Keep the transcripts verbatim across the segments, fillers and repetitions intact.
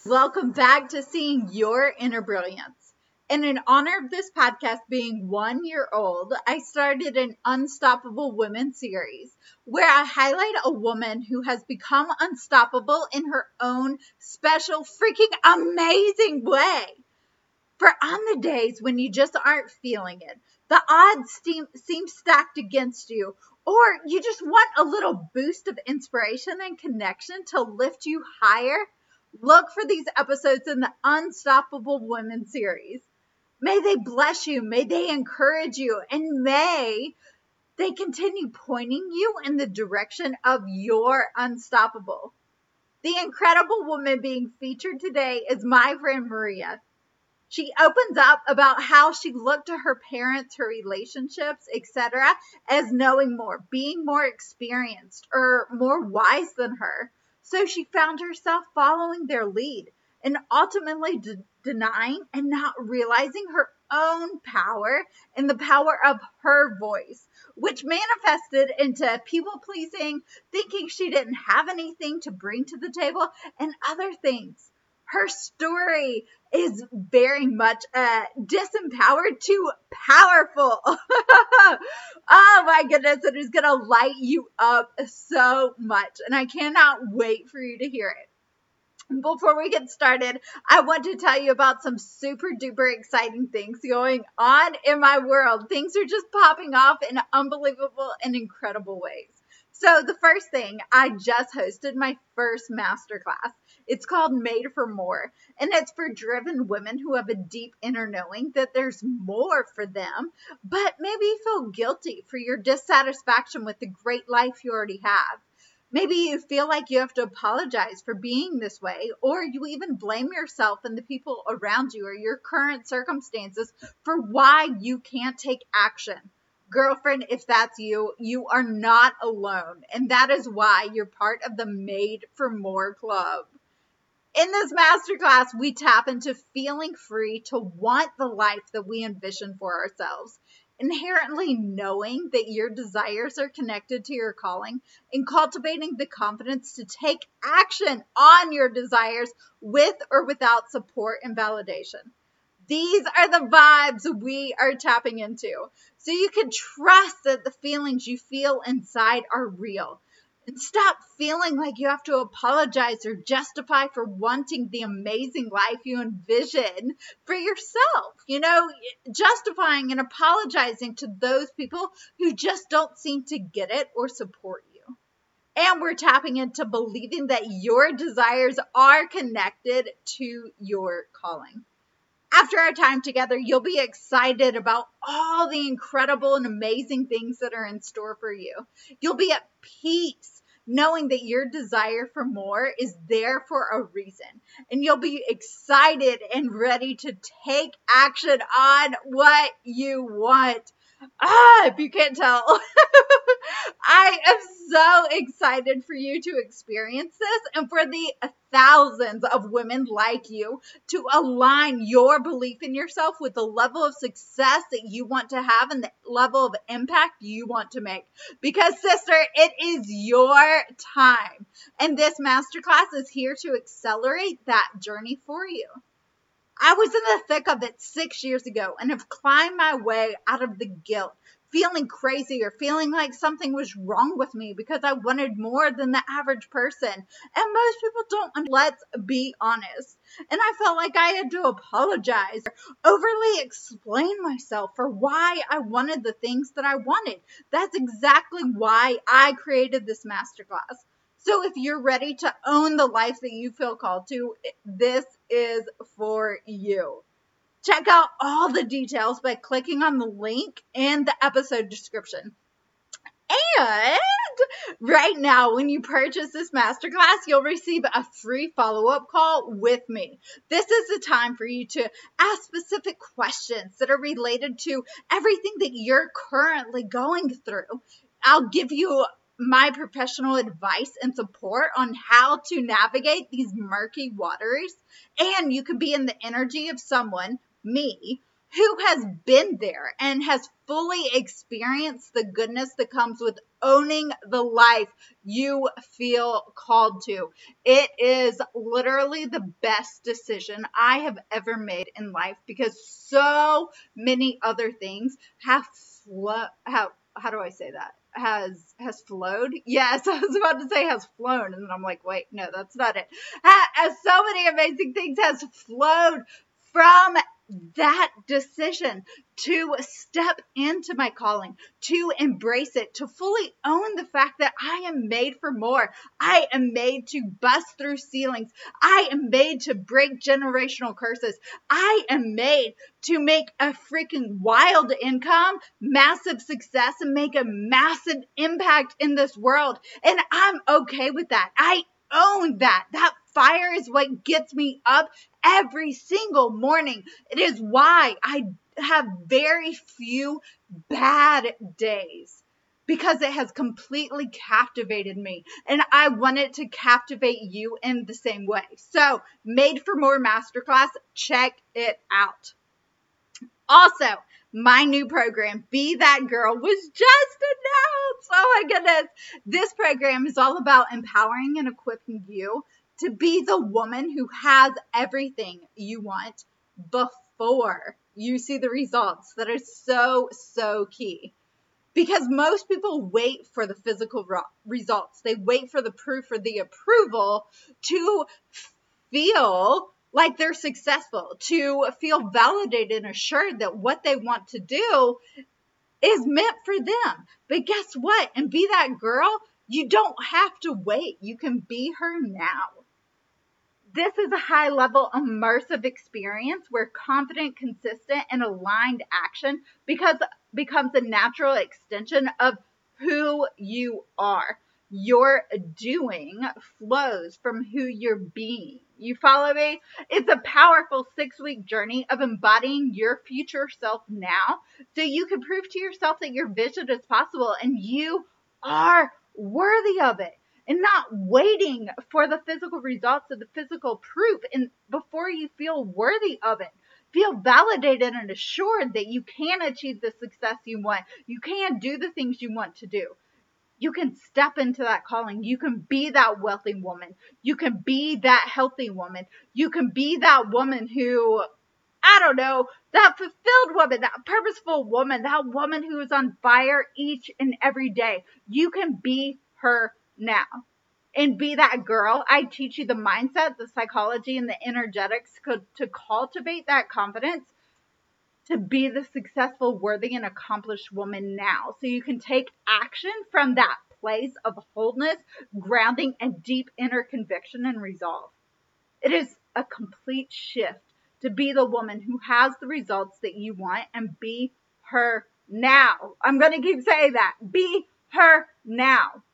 Welcome back to Seeing Your Inner Brilliance. And in honor of this podcast being one year old, I started an Unstoppable Women series where I highlight a woman who has become unstoppable in her own special, freaking amazing way. For on the days when you just aren't feeling it, the odds seem, seem stacked against you, or you just want a little boost of inspiration and connection to lift you higher, look for these episodes in the Unstoppable Women series. May they bless you, may they encourage you, and may they continue pointing you in the direction of your unstoppable. The incredible woman being featured today is my friend Maria. She opens up about how she looked to her parents, her relationships, et cetera, as knowing more, being more experienced, or more wise than her. So she found herself following their lead and ultimately de- denying and not realizing her own power and the power of her voice, which manifested into people pleasing, thinking she didn't have anything to bring to the table, and other things. Her story is very much uh, disempowered to powerful. Oh my goodness, it is going to light you up so much. And I cannot wait for you to hear it. Before we get started, I want to tell you about some super duper exciting things going on in my world. Things are just popping off in unbelievable and incredible ways. So the first thing, I just hosted my first masterclass. It's called Made for More, and it's for driven women who have a deep inner knowing that there's more for them, but maybe you feel guilty for your dissatisfaction with the great life you already have. Maybe you feel like you have to apologize for being this way, or you even blame yourself and the people around you or your current circumstances for why you can't take action. Girlfriend, if that's you, you are not alone. And that is why you're part of the Made for More Club. In this masterclass, we tap into feeling free to want the life that we envision for ourselves. Inherently knowing that your desires are connected to your calling and cultivating the confidence to take action on your desires with or without support and validation. These are the vibes we are tapping into. So you can trust that the feelings you feel inside are real. And stop feeling like you have to apologize or justify for wanting the amazing life you envision for yourself. You know, justifying and apologizing to those people who just don't seem to get it or support you. And we're tapping into believing that your desires are connected to your calling. After our time together, you'll be excited about all the incredible and amazing things that are in store for you. You'll be at peace knowing that your desire for more is there for a reason. And you'll be excited and ready to take action on what you want. Ah, if you can't tell, I am so excited for you to experience this and for the thousands of women like you to align your belief in yourself with the level of success that you want to have and the level of impact you want to make. Because, sister, it is your time. And this masterclass is here to accelerate that journey for you. I was in the thick of it six years ago and have climbed my way out of the guilt, feeling crazy or feeling like something was wrong with me because I wanted more than the average person. And most people don't. Let's be honest. And I felt like I had to apologize or overly explain myself for why I wanted the things that I wanted. That's exactly why I created this masterclass. So if you're ready to own the life that you feel called to, this is for you. Check out all the details by clicking on the link in the episode description. And right now, when you purchase this masterclass, you'll receive a free follow-up call with me. This is the time for you to ask specific questions that are related to everything that you're currently going through. I'll give you my professional advice and support on how to navigate these murky waters. And you can be in the energy of someone, me, who has been there and has fully experience the goodness that comes with owning the life you feel called to. It is literally the best decision I have ever made in life because so many other things have flo- have how do I say that? Has has flowed? Yes, I was about to say has flown, and then I'm like, wait, no, that's not it. Ha- As so many amazing things has flowed from that decision to step into my calling, to embrace it, to fully own the fact that I am made for more. I am made to bust through ceilings. I am made to break generational curses. I am made to make a freaking wild income, massive success, and make a massive impact in this world. And I'm okay with that. I own that. That fire is what gets me up every single morning. It is why I have very few bad days, because it has completely captivated me, and I want it to captivate you in the same way. So, Made for More Masterclass, check it out. Also, my new program, Be That Girl, was just announced. Oh my goodness. This program is all about empowering and equipping you to be the woman who has everything you want before you see the results. That is so, so key. Because most people wait for the physical results. They wait for the proof or the approval to feel like they're successful, to feel validated and assured that what they want to do is meant for them. But guess what? And Be That Girl, you don't have to wait. You can be her now. This is a high level immersive experience where confident, consistent, and aligned action because becomes a natural extension of who you are. Your doing flows from who you're being. You follow me? It's a powerful six-week journey of embodying your future self now so you can prove to yourself that your vision is possible and you are worthy of it. And not waiting for the physical results of the physical proof and before you feel worthy of it. Feel validated and assured that you can achieve the success you want. You can do the things you want to do. You can step into that calling. You can be that wealthy woman. You can be that healthy woman. You can be that woman who, I don't know, that fulfilled woman, that purposeful woman, that woman who is on fire each and every day. You can be her now. And Be That Girl. I teach you the mindset, the psychology, and the energetics to cultivate that confidence to be the successful, worthy, and accomplished woman now. So you can take action from that place of wholeness, grounding, and deep inner conviction and resolve. It is a complete shift to be the woman who has the results that you want and be her now. I'm going to keep saying that. Be her now.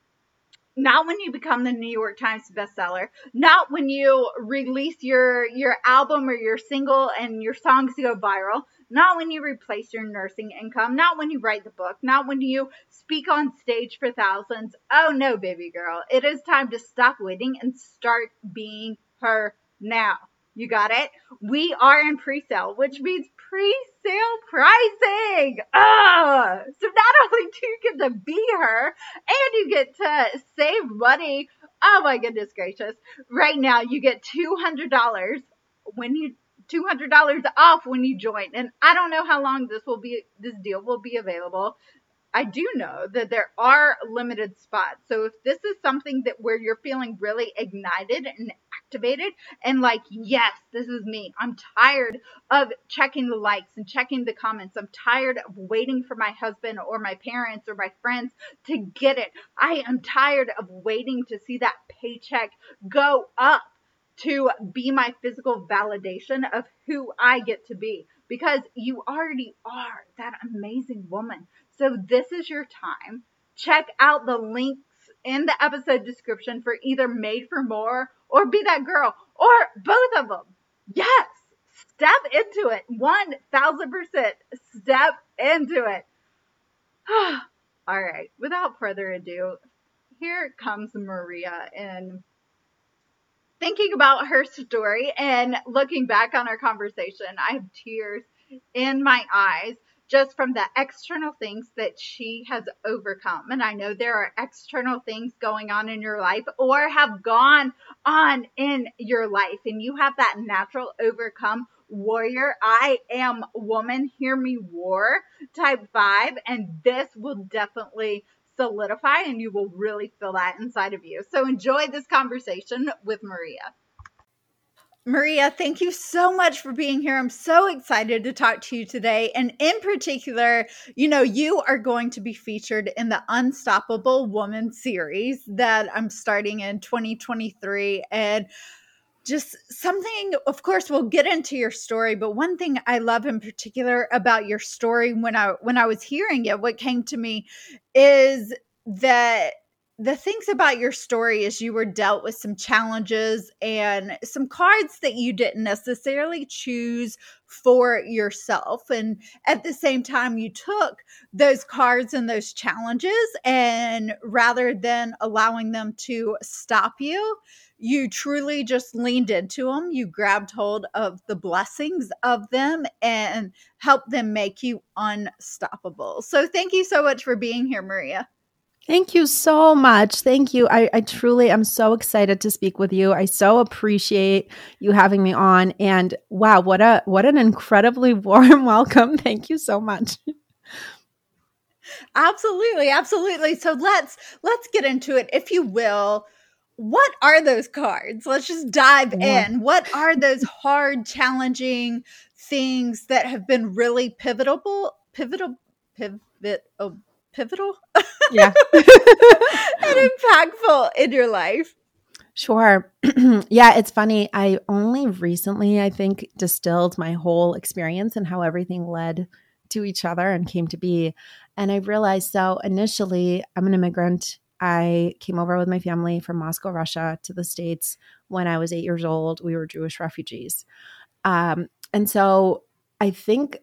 Not when you become the New York Times bestseller, not when you release your, your album or your single and your songs go viral, not when you replace your nursing income, not when you write the book, not when you speak on stage for thousands. Oh no, baby girl. It is time to stop waiting and start being her now. You got it? We are in pre-sale, which means pre-sale pricing. Ah, so not only do you get to be her and you get to save money. Oh my goodness gracious. Right now you get two hundred dollars when you two hundred dollars off when you join. And I don't know how long this will be this deal will be available. I do know that there are limited spots. So if this is something that where you're feeling really ignited and activated and like, yes, this is me. I'm tired of checking the likes and checking the comments. I'm tired of waiting for my husband or my parents or my friends to get it. I am tired of waiting to see that paycheck go up to be my physical validation of who I get to be, because you already are that amazing woman. So this is your time. Check out the links in the episode description for either Made for More or Be That Girl or both of them. Yes, step into it. one thousand percent step into it. All right, without further ado, here comes Maria, and thinking about her story and looking back on our conversation, I have tears in my eyes just from the external things that she has overcome. And I know there are external things going on in your life or have gone on in your life, and you have that natural overcome warrior, I am woman, hear me war type vibe. And this will definitely solidify and you will really feel that inside of you. So enjoy this conversation with Maria. Maria, thank you so much for being here. I'm so excited to talk to you today. And in particular, you know, you are going to be featured in the Unstoppable Woman series that I'm starting in twenty twenty-three. And just something, of course, we'll get into your story, but one thing I love in particular about your story when I when I was hearing it, what came to me is that the things about your story is you were dealt with some challenges and some cards that you didn't necessarily choose for yourself. And at the same time, you took those cards and those challenges, and rather than allowing them to stop you, you truly just leaned into them. You grabbed hold of the blessings of them and helped them make you unstoppable. So thank you so much for being here, Maria. Thank you so much. Thank you. I, I truly am so excited to speak with you. I so appreciate you having me on. And wow, what a what an incredibly warm welcome. Thank you so much. Absolutely, absolutely. So let's let's get into it, if you will. What are those cards? Let's just dive Yeah. in. What are those hard, challenging things that have been really pivotal, pivotal, pivot, oh, pivotal, Yeah. and impactful in your life? Sure. Yeah, it's funny. I only recently, I think, distilled my whole experience and how everything led to each other and came to be. And I realized, so initially, I'm an immigrant. I came over with my family from Moscow, Russia to the States when I was eight years old. We were Jewish refugees. Um, and so I think,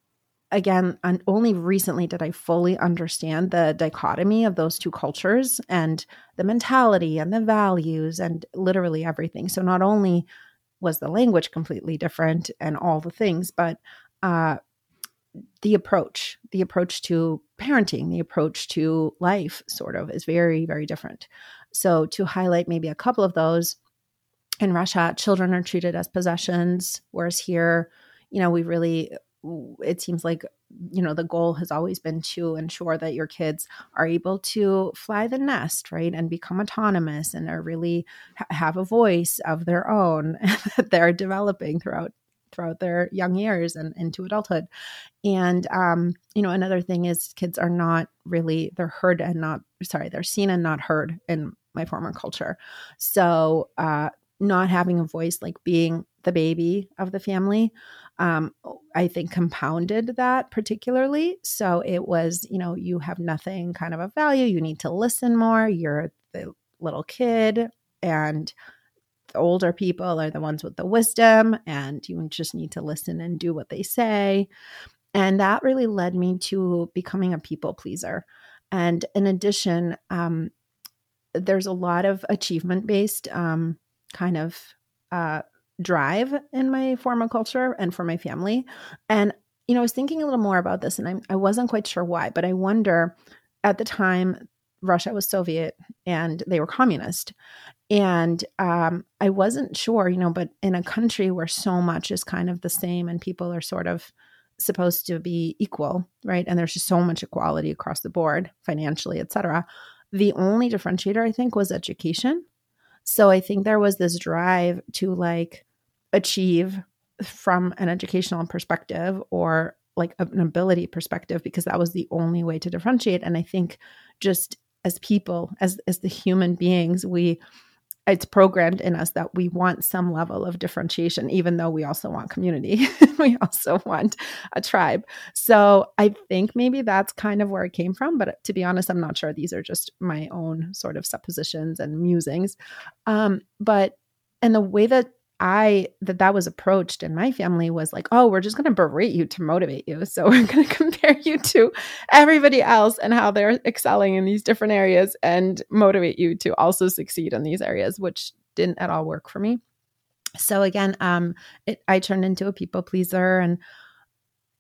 again, and only recently did I fully understand the dichotomy of those two cultures and the mentality and the values and literally everything. So not only was the language completely different and all the things, but uh, the approach, the approach to parenting, the approach to life sort of is very, very different. So to highlight maybe a couple of those, in Russia, children are treated as possessions, whereas here, you know, we really, it seems like, you know, the goal has always been to ensure that your kids are able to fly the nest, right, and become autonomous and are really ha- have a voice of their own that they're developing throughout throughout their young years and into adulthood. And, um, you know, another thing is kids are not really, they're heard and not, sorry, they're seen and not heard in my former culture. So, uh, not having a voice, like being the baby of the family, um, I think compounded that particularly. So it was, you know, you have nothing kind of a value. You need to listen more. You're the little kid, and the older people are the ones with the wisdom, and you just need to listen and do what they say. And that really led me to becoming a people pleaser. And in addition, um, there's a lot of achievement based um, kind of uh, drive in my formal culture and for my family. And, you know, I was thinking a little more about this, and I, I wasn't quite sure why, but I wonder, at the time, Russia was Soviet and they were communist. And um, I wasn't sure, you know, but in a country where so much is kind of the same and people are sort of supposed to be equal, right? And there's just so much equality across the board, financially, et cetera. The only differentiator, I think, was education. So I think there was this drive to like achieve from an educational perspective or like an ability perspective, because that was the only way to differentiate. And I think just as people, as as the human beings, we it's programmed in us that we want some level of differentiation, even though we also want community. We also want a tribe. So I think maybe that's kind of where it came from. But to be honest, I'm not sure. These are just my own sort of suppositions and musings. Um, but and the way that I that that was approached in my family was like, oh, we're just going to berate you to motivate you. So we're going to compare you to everybody else and how they're excelling in these different areas and motivate you to also succeed in these areas, which didn't at all work for me. So again, um, it, I turned into a people pleaser, and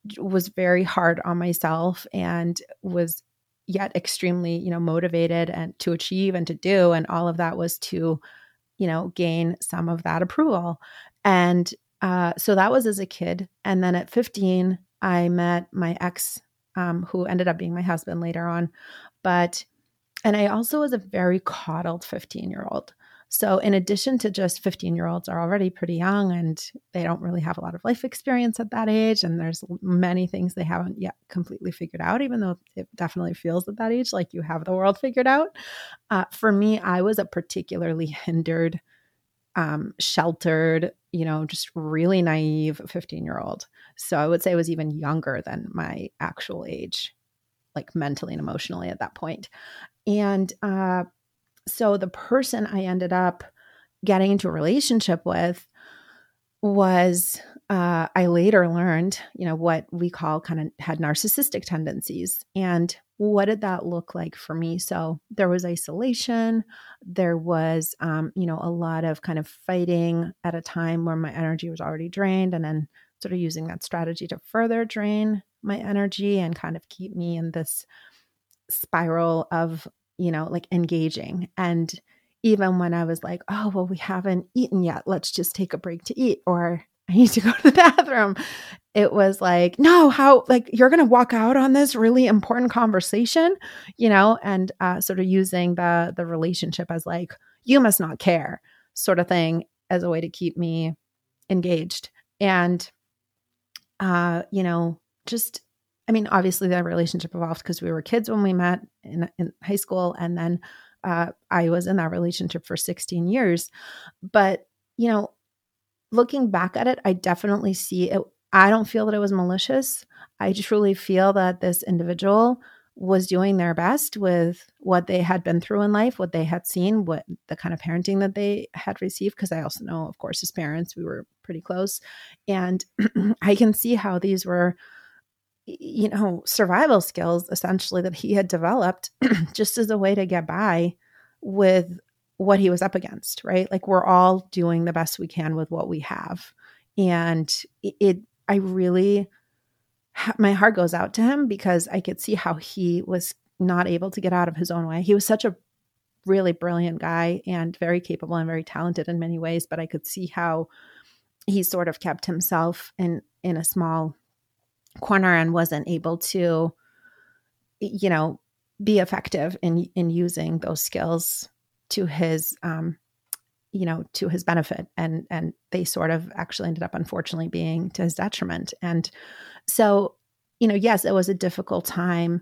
was very hard on myself and was yet extremely, you know, motivated and to achieve and to do. And all of that was to, you know, gain some of that approval. And uh, so that was as a kid. And then at fifteen, I met my ex, um, who ended up being my husband later on. But, and I also was a very coddled fifteen year old. So in addition to just fifteen year olds are already pretty young and they don't really have a lot of life experience at that age. And there's many things they haven't yet completely figured out, even though it definitely feels at that age like you have the world figured out. Uh, for me, I was a particularly hindered, um, sheltered, you know, just really naive fifteen year old. So I would say I was even younger than my actual age, like mentally and emotionally at that point. And, uh, so the person I ended up getting into a relationship with was, uh, I later learned, you know, what we call kind of had narcissistic tendencies. And what did that look like for me? So there was isolation. There was, um, you know, a lot of kind of fighting at a time where my energy was already drained, and then sort of using that strategy to further drain my energy and kind of keep me in this spiral of, you know, like engaging. And even when I was like, oh, well, we haven't eaten yet, let's just take a break to eat, or I need to go to the bathroom. It was like, no, how, like, you're going to walk out on this really important conversation, you know, and uh, sort of using the, the relationship as like, you must not care sort of thing as a way to keep me engaged. And, uh, you know, just, I mean, obviously that relationship evolved because we were kids when we met in, in high school. And then uh, I was in that relationship for sixteen years. But, you know, looking back at it, I definitely see it. I don't feel that it was malicious. I truly feel that this individual was doing their best with what they had been through in life, what they had seen, what the kind of parenting that they had received. Because I also know, of course, his parents, we were pretty close. And I can see how these were, you know, survival skills essentially that he had developed just as a way to get by with what he was up against, right? Like we're all doing the best we can with what we have. And it, it I really, my heart goes out to him because I could see how he was not able to get out of his own way. He was such a really brilliant guy and very capable and very talented in many ways, but I could see how he sort of kept himself in, in a small corner and wasn't able to, you know, be effective in, in using those skills to his, um, you know, to his benefit. And, and they sort of actually ended up, unfortunately, being to his detriment. And so, you know, yes, it was a difficult time,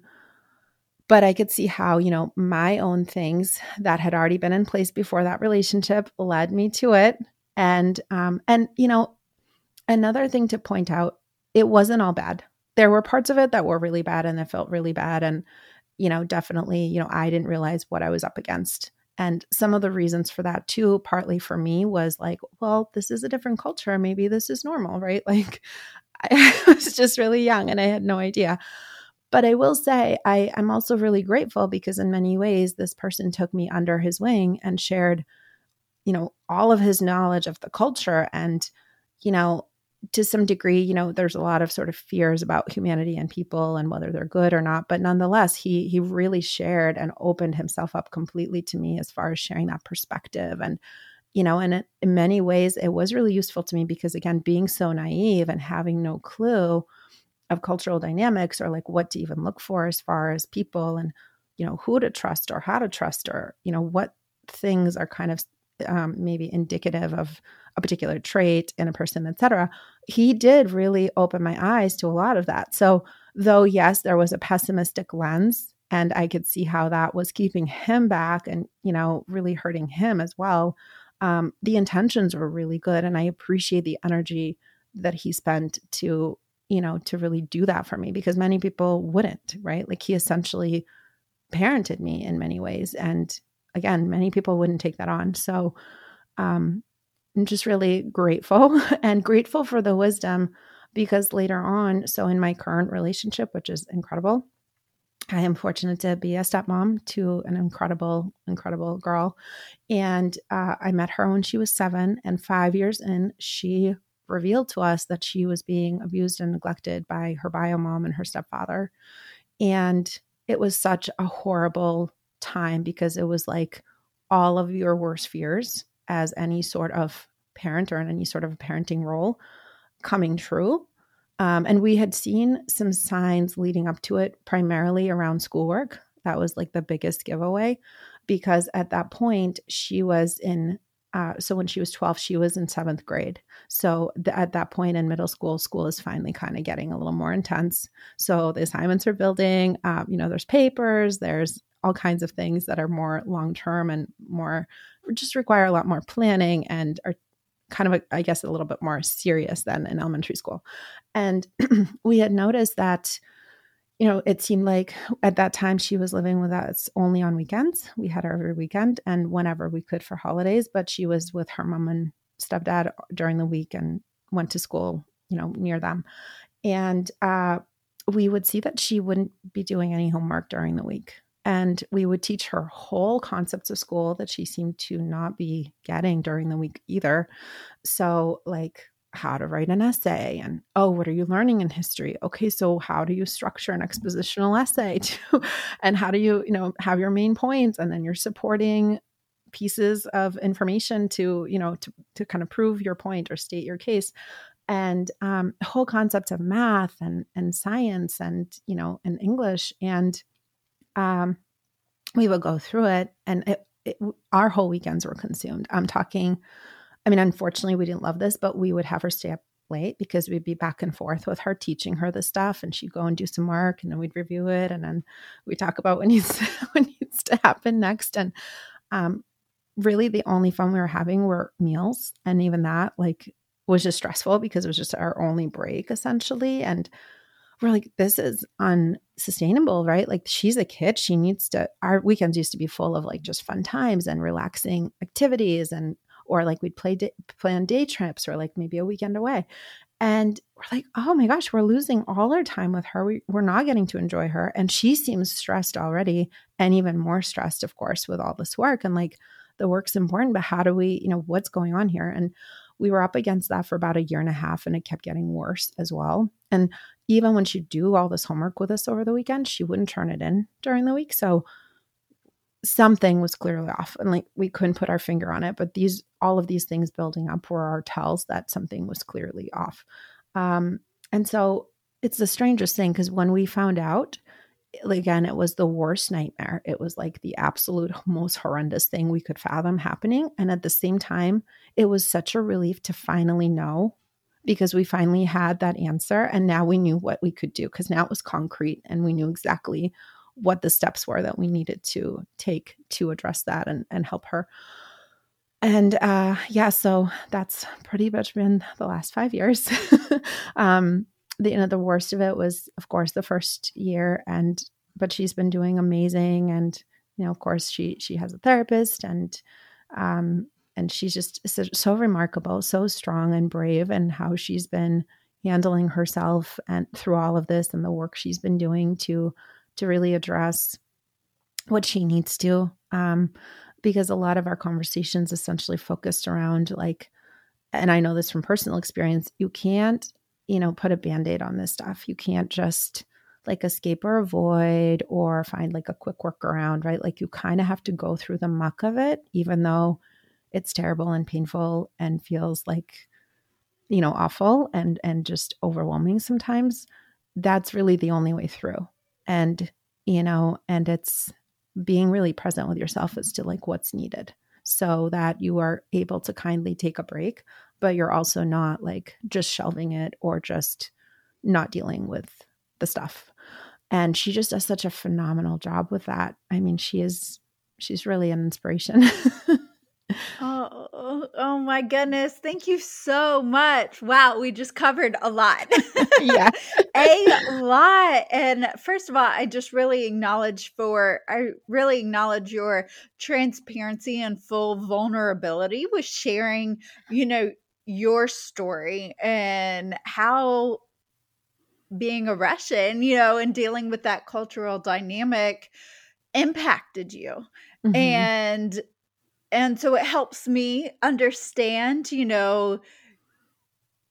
but I could see how, you know, my own things that had already been in place before that relationship led me to it. And, um, and, you know, another thing to point out, it wasn't all bad. There were parts of it that were really bad and that felt really bad. And, you know, definitely, you know, I didn't realize what I was up against. And some of the reasons for that too, partly for me was like, well, this is a different culture. Maybe this is normal, right? Like I was just really young and I had no idea. But I will say I, I'm also really grateful because in many ways, this person took me under his wing and shared, you know, all of his knowledge of the culture. And, you know, to some degree, you know, there's a lot of sort of fears about humanity and people and whether they're good or not. But nonetheless, he he really shared and opened himself up completely to me as far as sharing that perspective. And, you know, and it, in many ways, it was really useful to me because, again, being so naive and having no clue of cultural dynamics or like what to even look for as far as people and, you know, who to trust or how to trust or, you know, what things are kind of um, maybe indicative of a particular trait in a person, et cetera. He did really open my eyes to a lot of that. So though, yes, there was a pessimistic lens and I could see how that was keeping him back and, you know, really hurting him as well. Um, the intentions were really good. And I appreciate the energy that he spent to, you know, to really do that for me because many people wouldn't, right? Like he essentially parented me in many ways. And again, many people wouldn't take that on. So, um, I'm just really grateful and grateful for the wisdom because later on, so in my current relationship, which is incredible, I am fortunate to be a stepmom to an incredible, incredible girl. And uh, I met her when she was seven and five years in, she revealed to us that she was being abused and neglected by her bio mom and her stepfather. And it was such a horrible time because it was like all of your worst fears as any sort of parent or in any sort of parenting role coming true. Um, and we had seen some signs leading up to it, primarily around schoolwork. That was like the biggest giveaway, because at that point she was in, uh, so when she was twelve, she was in seventh grade. So th- at that point in middle school, school is finally kind of getting a little more intense. So the assignments are building, um, you know, there's papers, there's all kinds of things that are more long-term and more, just require a lot more planning and are kind of, a, I guess, a little bit more serious than in elementary school. And we had noticed that, you know, it seemed like at that time she was living with us only on weekends. We had her every weekend and whenever we could for holidays, but she was with her mom and stepdad during the week and went to school, you know, near them. And uh, we would see that she wouldn't be doing any homework during the week. And we would teach her whole concepts of school that she seemed to not be getting during the week either. So like how to write an essay and, oh, what are you learning in history? Okay, so how do you structure an expositional essay to, and how do you, you know, have your main points and then you're supporting pieces of information to, you know, to, to kind of prove your point or state your case. And um, whole concepts of math and, and science and, you know, and English. And um, we would go through it and it, it, our whole weekends were consumed. I'm talking, I mean, unfortunately we didn't love this, but we would have her stay up late because we'd be back and forth with her teaching her the stuff and she'd go and do some work and then we'd review it. And then we talk about what needs, what needs to happen next. And um, really the only fun we were having were meals. And even that like was just stressful because it was just our only break essentially. And we're like, this is unsustainable, right? Like she's a kid. She needs to, our weekends used to be full of like just fun times and relaxing activities and, or like we'd play, day, plan day trips or like maybe a weekend away. And we're like, oh my gosh, we're losing all our time with her. We, we're not getting to enjoy her. And she seems stressed already and even more stressed, of course, with all this work. And like the work's important, but how do we, you know, what's going on here? And we were up against that for about a year and a half and it kept getting worse as well. And even when she'd do all this homework with us over the weekend, she wouldn't turn it in during the week. So something was clearly off and like we couldn't put our finger on it. But these, all of these things building up were our tells that something was clearly off. Um, and so it's the strangest thing because when we found out, again, it was the worst nightmare. It was like the absolute most horrendous thing we could fathom happening. And at the same time, it was such a relief to finally know because we finally had that answer. And now we knew what we could do because now it was concrete and we knew exactly what the steps were that we needed to take to address that and, and help her. And uh, yeah, so that's pretty much been the last five years. um, the, you know, the worst of it was, of course, the first year, and but she's been doing amazing. And you know, of course, she she has a therapist, and um, and she's just so, so remarkable, so strong and brave, and how she's been handling herself and through all of this, and the work she's been doing to to really address what she needs to. Um, because a lot of our conversations essentially focused around like, and I know this from personal experience, you can't, you know, put a Band-Aid on this stuff. You can't just like escape or avoid or find like a quick workaround, right? Like you kind of have to go through the muck of it, even though it's terrible and painful and feels like, you know, awful and, and just overwhelming sometimes. That's really the only way through. And, you know, and it's being really present with yourself as to like what's needed so that you are able to kindly take a break, but you're also not like just shelving it or just not dealing with the stuff. And she just does such a phenomenal job with that. I mean, she is, she's really an inspiration. Oh, oh my goodness. Thank you so much. Wow, we just covered a lot. Yeah. A lot. And first of all, I just really acknowledge for, I really acknowledge your transparency and full vulnerability with sharing, you know, your story and how being a Russian, you know, and dealing with that cultural dynamic impacted you. Mm-hmm. And And so it helps me understand, you know,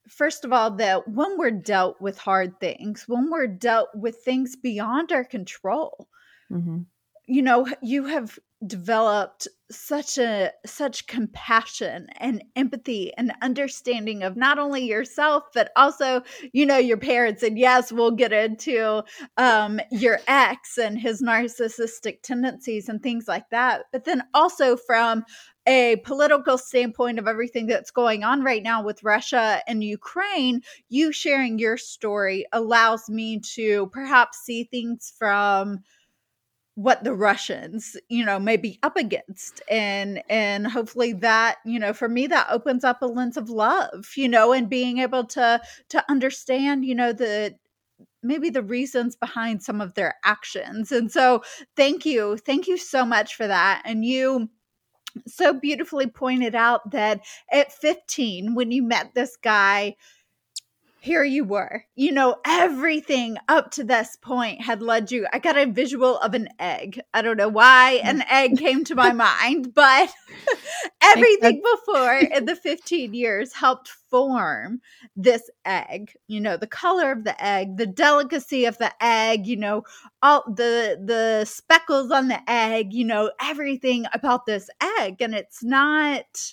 first of all, that when we're dealt with hard things, when we're dealt with things beyond our control, Mm-hmm. you know, you have developed such a such compassion and empathy and understanding of not only yourself but also, you know, your parents. And yes, we'll get into um your ex and his narcissistic tendencies and things like that, but then also from a political standpoint of everything that's going on right now with Russia and Ukraine. You sharing your story allows me to perhaps see things from what the Russians, you know, may be up against. And, and hopefully that, you know, for me, that opens up a lens of love, you know, and being able to, to understand, you know, the, maybe the reasons behind some of their actions. And so thank you. Thank you so much for that. And you so beautifully pointed out that at fifteen, when you met this guy, here you were, you know, everything up to this point had led you. I got a visual of an egg. I don't know why an egg came to my mind, but everything before in the fifteen years helped form this egg. You know, the color of the egg, the delicacy of the egg, you know, all the, the speckles on the egg, you know, everything about this egg. And it's not,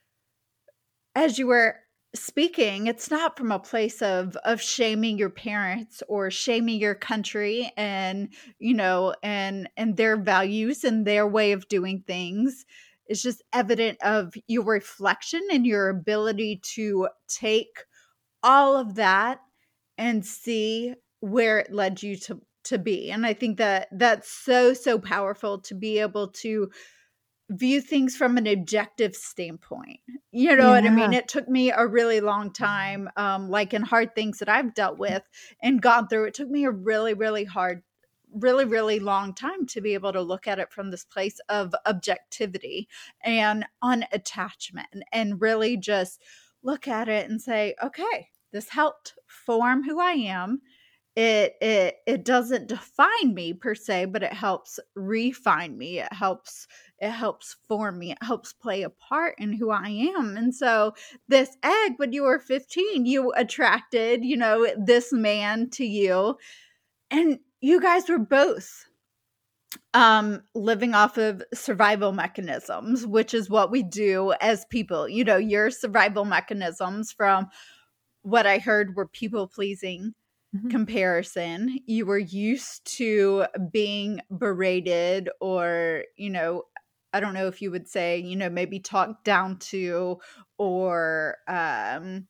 as you were speaking, it's not from a place of of shaming your parents or shaming your country and, you know, and and their values and their way of doing things. It's just evident of your reflection and your ability to take all of that and see where it led you to to be. And I think that that's so so powerful to be able to view things from an objective standpoint. You know Yeah. what I mean? It took me a really long time, um, like in hard things that I've dealt with and gone through. It took me a really, really hard, really, really long time to be able to look at it from this place of objectivity and unattachment and really just look at it and say, okay, this helped form who I am. It it it doesn't define me per se, but it helps refine me. It helps it helps form me. It helps play a part in who I am. And so this egg, when you were fifteen, you attracted, you know, this man to you. And you guys were both um living off of survival mechanisms, which is what we do as people. You know, your survival mechanisms, from what I heard, were people pleasing, Mm-hmm. comparison. You were used to being berated, or, you know, I don't know if you would say, you know, maybe talked down to, or, um,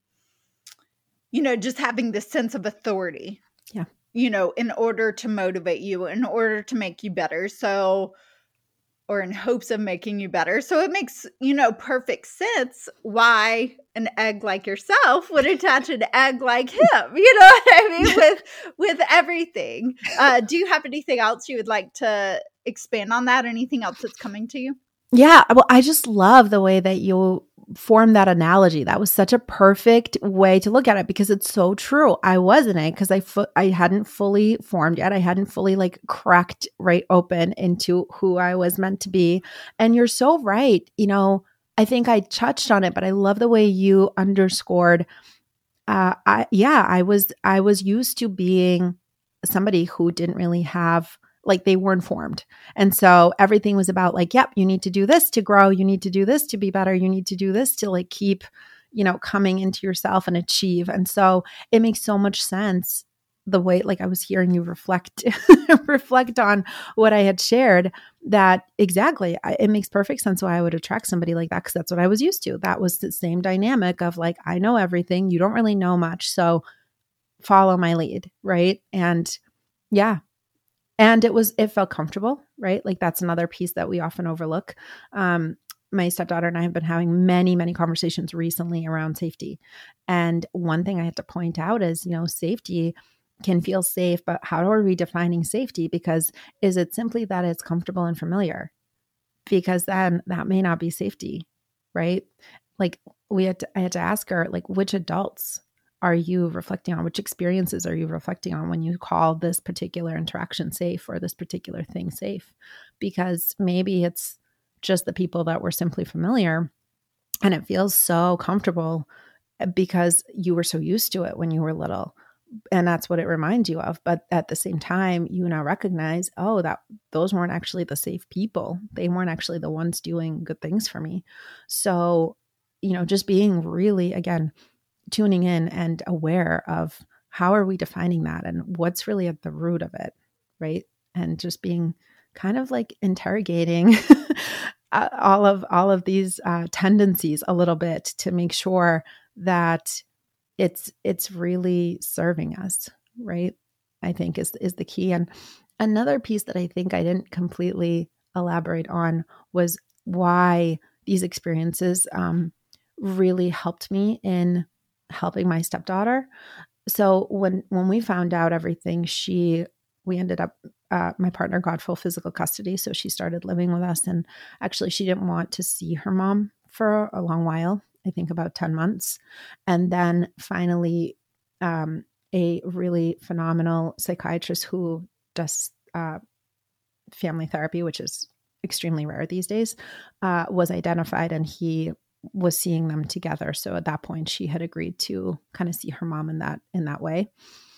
you know, just having this sense of authority. Yeah. You know, in order to motivate you, in order to make you better. So, or in hopes of making you better. So it makes, you know, perfect sense why an egg like yourself would attach an egg like him. You know what I mean? With with everything. Uh, do you have anything else you would like to expand on that? Anything else that's coming to you? Yeah. Well, I just love the way that you formed that analogy. That was such a perfect way to look at it, because it's so true. I was an egg because I fu- I hadn't fully formed yet. I hadn't fully like cracked right open into who I was meant to be. And you're so right. You know, I think I touched on it, but I love the way you underscored. Uh, I yeah, I was I was used to being somebody who didn't really have, like, they weren't formed. And so everything was about like, yep, you need to do this to grow. You need to do this to be better. You need to do this to like keep, you know, coming into yourself and achieve. And so it makes so much sense the way, like I was hearing you reflect, reflect on what I had shared, that exactly, I, it makes perfect sense why I would attract somebody like that. Cause that's what I was used to. That was the same dynamic of like, I know everything. You don't really know much. So follow my lead. Right. And yeah. And it was, it felt comfortable, right? Like that's another piece that we often overlook. Um, my stepdaughter and I have been having many, many conversations recently around safety. And one thing I have to point out is, you know, safety can feel safe, but how are we defining safety? Because is it simply that it's comfortable and familiar? Because then that may not be safety, right? Like we had to, I had to ask her, like, which adults are you reflecting on? Which experiences are you reflecting on when you call this particular interaction safe or this particular thing safe? Because maybe it's just the people that were simply familiar and it feels so comfortable because you were so used to it when you were little. And that's what it reminds you of. But at the same time, you now recognize, oh, that those weren't actually the safe people. They weren't actually the ones doing good things for me. So, you know, just being really, again, tuning in and aware of how are we defining that and what's really at the root of it, right? And just being kind of like interrogating all of all of these uh, tendencies a little bit to make sure that it's it's really serving us, right? I think is is the key. And another piece that I think I didn't completely elaborate on was why these experiences um, really helped me in helping my stepdaughter. So when when we found out everything, she we ended up uh, my partner got full physical custody, so she started living with us. And actually, she didn't want to see her mom for a long while. I think about ten months. And then finally, um, a really phenomenal psychiatrist who does uh, family therapy, which is extremely rare these days, uh, was identified, and he was seeing them together. So at that point, she had agreed to kind of see her mom in that in that way.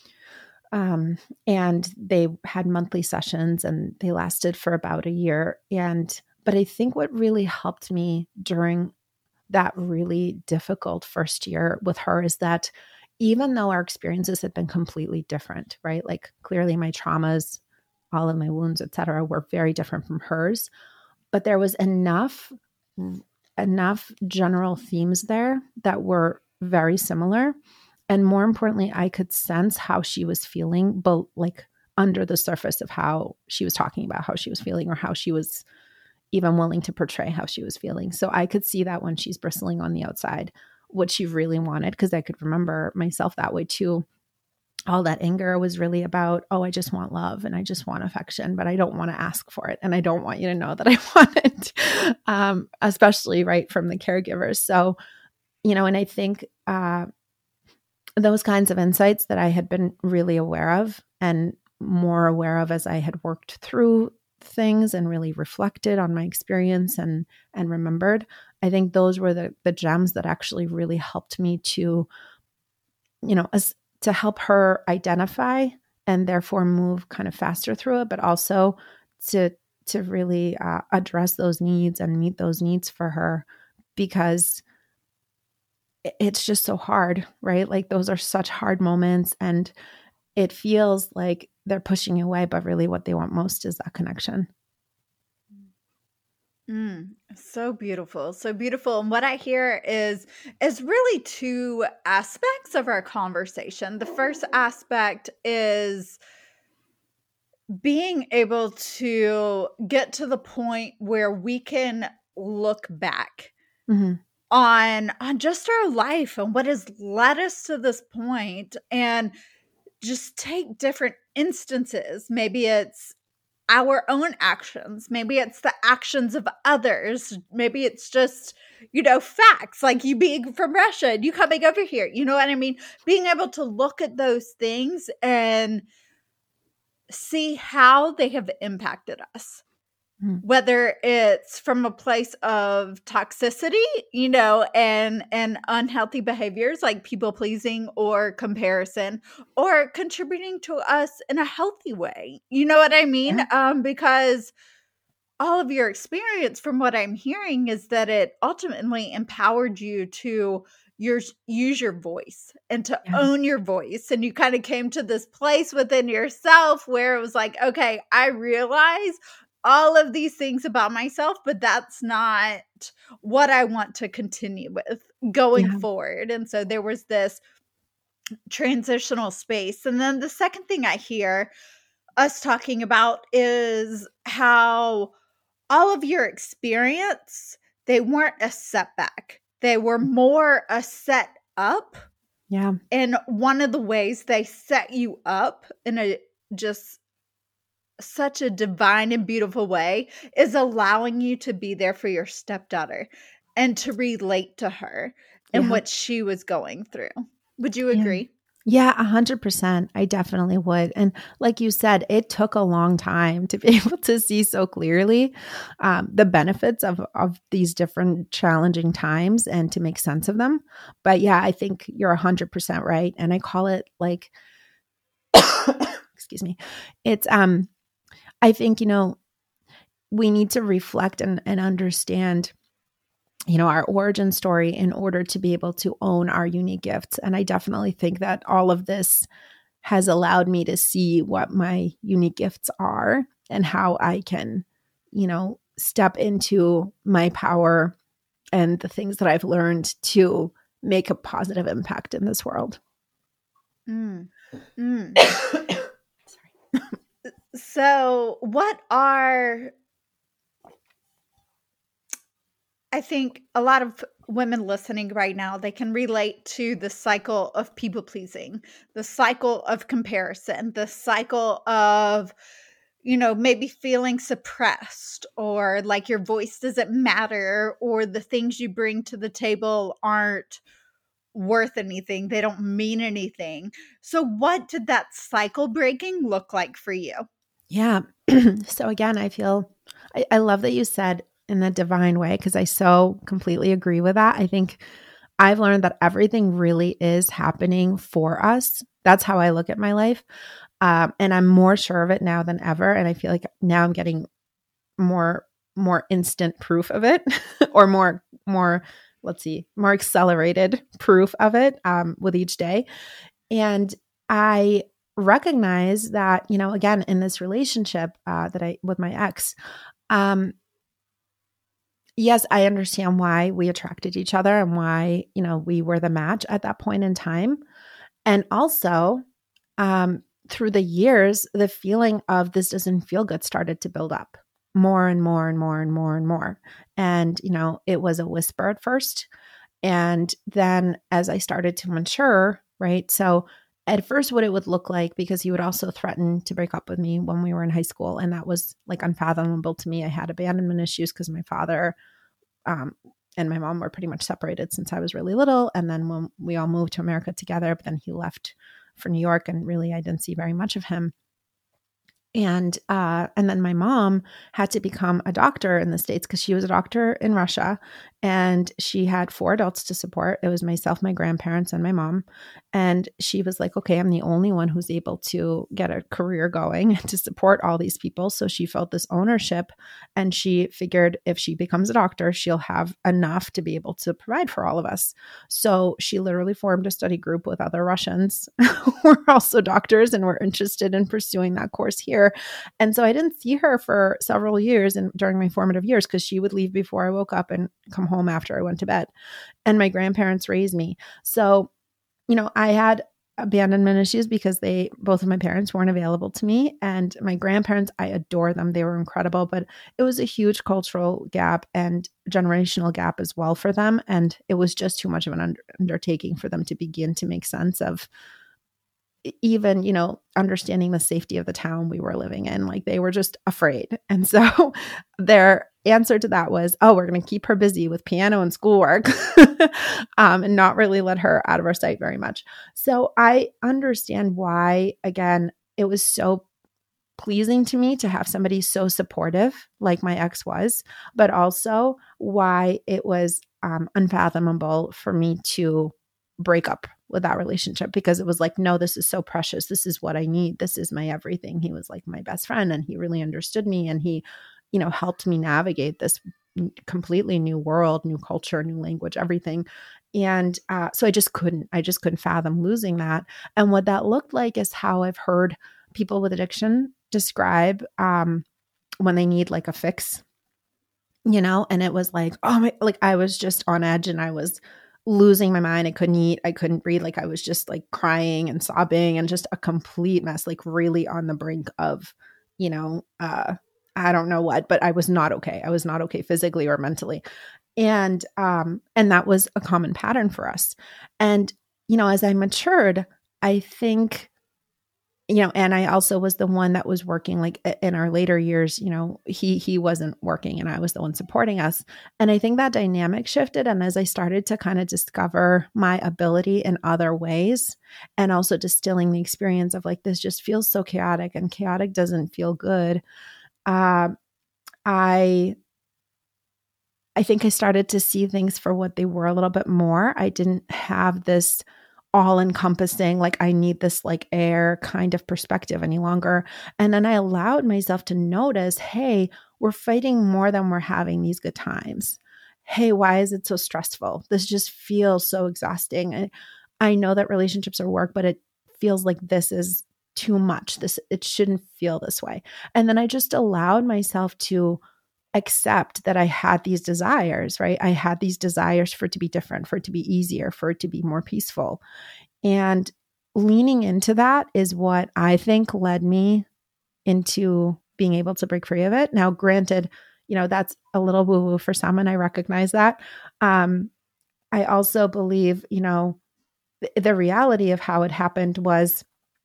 Um, and they had monthly sessions, and they lasted for about a year. And but I think what really helped me during that really difficult first year with her is that even though our experiences had been completely different, right? Like clearly my traumas, all of my wounds, et cetera, were very different from hers, but there was enough, enough general themes there that were very similar. And more importantly, I could sense how she was feeling, but like under the surface of how she was talking about how she was feeling, or how she was even willing to portray how she was feeling. So I could see that when she's bristling on the outside, what she really wanted, because I could remember myself that way too. All that anger was really about, oh, I just want love and I just want affection, but I don't want to ask for it. And I don't want you to know that I want it, um, especially right from the caregivers. So, you know, and I think uh, those kinds of insights that I had been really aware of and more aware of as I had worked through things and really reflected on my experience and and remembered, I think those were the the gems that actually really helped me to, you know, as to help her identify and therefore move kind of faster through it, but also to to really uh, address those needs and meet those needs for her, because it's just so hard, right? Like those are such hard moments, and it feels like they're pushing you away, but really what they want most is that connection. Mm, so beautiful. So beautiful. And what I hear is is really two aspects of our conversation. The first aspect is being able to get to the point where we can look back mm-hmm. on on just our life and what has led us to this point, and just take different instances. Maybe it's our own actions. Maybe it's the actions of others. Maybe it's just, you know, facts, like you being from Russia and you coming over here. You know what I mean? Being able to look at those things and see how they have impacted us. Mm. Whether it's from a place of toxicity, you know, and and unhealthy behaviors like people pleasing or comparison, or contributing to us in a healthy way. You know what I mean? Yeah. Um, because all of your experience, from what I'm hearing, is that it ultimately empowered you to your, use your voice and to yeah. own your voice. And you kind of came to this place within yourself where it was like, okay, I realize all of these things about myself, but that's not what I want to continue with going yeah. forward. And so there was this transitional space. And then the second thing I hear us talking about is how all of your experience, they weren't a setback. They were more a set up. Yeah. And one of the ways they set you up in a just such a divine and beautiful way is allowing you to be there for your stepdaughter and to relate to her and yeah. what she was going through. Would you agree? Yeah, a hundred percent. I definitely would. And like you said, it took a long time to be able to see so clearly um, the benefits of, of these different challenging times and to make sense of them. But yeah, I think you're a hundred percent right. And I call it like, excuse me, it's, um, I think, you know, we need to reflect and, and understand you know, our origin story in order to be able to own our unique gifts. And I definitely think that all of this has allowed me to see what my unique gifts are and how I can, you know, step into my power and the things that I've learned to make a positive impact in this world. Mm. Mm. Sorry. So, what are I think a lot of women listening right now, they can relate to the cycle of people pleasing, the cycle of comparison, the cycle of, you know, maybe feeling suppressed or like your voice doesn't matter or the things you bring to the table aren't worth anything. They don't mean anything. So, what did that cycle breaking look like for you? Yeah. So again, I feel, I, I love that you said in the divine way, because I so completely agree with that. I think I've learned that everything really is happening for us. That's how I look at my life. Um, and I'm more sure of it now than ever. And I feel like now I'm getting more, more instant proof of it or more, more, let's see, more accelerated proof of it um, with each day. And I recognize that, you know, again, in this relationship uh, that I, with my ex, um, yes, I understand why we attracted each other and why, you know, we were the match at that point in time. And also, um, through the years, the feeling of this doesn't feel good started to build up more and more and more and more and more. And, you know, it was a whisper at first. And then as I started to mature, right? So at first, what it would look like, because he would also threaten to break up with me when we were in high school. And that was like unfathomable to me. I had abandonment issues because my father um, and my mom were pretty much separated since I was really little. And then when we all moved to America together, but then he left for New York and really I didn't see very much of him. And uh, and then my mom had to become a doctor in the States because she was a doctor in Russia, and she had four adults to support. It was myself, my grandparents, and my mom. And she was like, okay, I'm the only one who's able to get a career going to support all these people. So she felt this ownership, and she figured if she becomes a doctor, she'll have enough to be able to provide for all of us. So she literally formed a study group with other Russians who were also doctors and were interested in pursuing that course here. And so I didn't see her for several years and during my formative years because she would leave before I woke up and come home after I went to bed. And my grandparents raised me. So, you know, I had abandonment issues because they, both of my parents weren't available to me. And my grandparents, I adore them. They were incredible, but it was a huge cultural gap and generational gap as well for them. And it was just too much of an under- undertaking for them to begin to make sense of even, you know, understanding the safety of the town we were living in. Like they were just afraid. And so their answer to that was, oh, we're going to keep her busy with piano and schoolwork um, and not really let her out of our sight very much. So I understand why, again, it was so pleasing to me to have somebody so supportive like my ex was, but also why it was um, unfathomable for me to break up with that relationship, because it was like, no, this is so precious. This is what I need. This is my everything. He was like my best friend and he really understood me. And he, you know, helped me navigate this completely new world, new culture, new language, everything. And uh, so I just couldn't, I just couldn't fathom losing that. And what that looked like is how I've heard people with addiction describe um, when they need like a fix, you know, and it was like, oh my, like I was just on edge and I was losing my mind. I couldn't eat. I couldn't breathe. Like I was just like crying and sobbing and just a complete mess, like really on the brink of, you know, uh, I don't know what, but I was not okay. I was not okay physically or mentally. And, um, and that was a common pattern for us. And, you know, as I matured, I think you know, and I also was the one that was working, like in our later years, you know, he, he wasn't working and I was the one supporting us. And I think that dynamic shifted. And as I started to kind of discover my ability in other ways, and also distilling the experience of like, this just feels so chaotic and chaotic doesn't feel good. Uh, I, I think I started to see things for what they were a little bit more. I didn't have this all encompassing, like I need this like air kind of perspective any longer. And then I allowed myself to notice, hey, we're fighting more than we're having these good times. Hey, why is it so stressful? This just feels so exhausting. And I know that relationships are work, but it feels like this is too much. This, it shouldn't feel this way. And then I just allowed myself to accept that I had these desires, right? I had these desires for it to be different, for it to be easier, for it to be more peaceful. And leaning into that is what I think led me into being able to break free of it. Now, granted, you know, that's a little woo-woo for some, and I recognize that. Um, I also believe, you know, th- the reality of how it happened was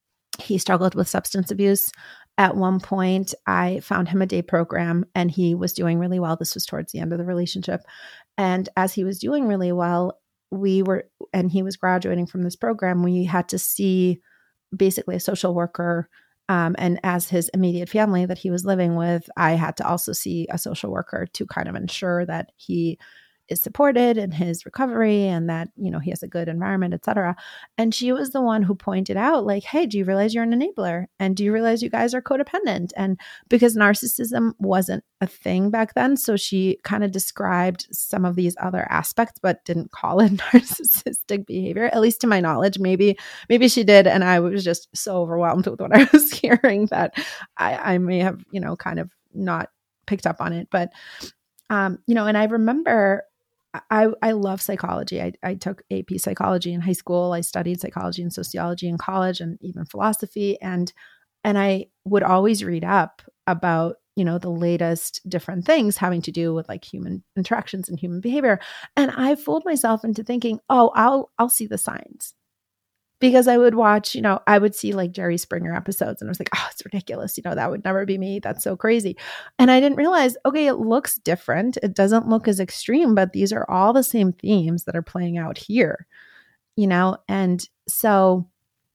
he struggled with substance abuse. At one point, I found him a day program and he was doing really well. This was towards the end of the relationship. And as he was doing really well, we were, and he was graduating from this program, we had to see basically a social worker. Um, and as his immediate family that he was living with, I had to also see a social worker to kind of ensure that he is supported in his recovery and that, you know, he has a good environment, et cetera. And she was the one who pointed out like, hey, do you realize you're an enabler? And do you realize you guys are codependent? And because narcissism wasn't a thing back then. So she kind of described some of these other aspects, but didn't call it narcissistic behavior, at least to my knowledge. Maybe, maybe she did. And I was just so overwhelmed with what I was hearing that I, I may have, you know, kind of not picked up on it. But, um, you know, and I remember I, I love psychology. I, I took A P psychology in high school. I studied psychology and sociology in college and even philosophy. And, and I would always read up about, you know, the latest different things having to do with like human interactions and human behavior. And I fooled myself into thinking, oh, I'll, I'll see the signs. Because I would watch, you know, I would see like Jerry Springer episodes and I was like, oh, it's ridiculous. You know, that would never be me. That's so crazy. And I didn't realize, okay, it looks different. It doesn't look as extreme, but these are all the same themes that are playing out here, you know? And so,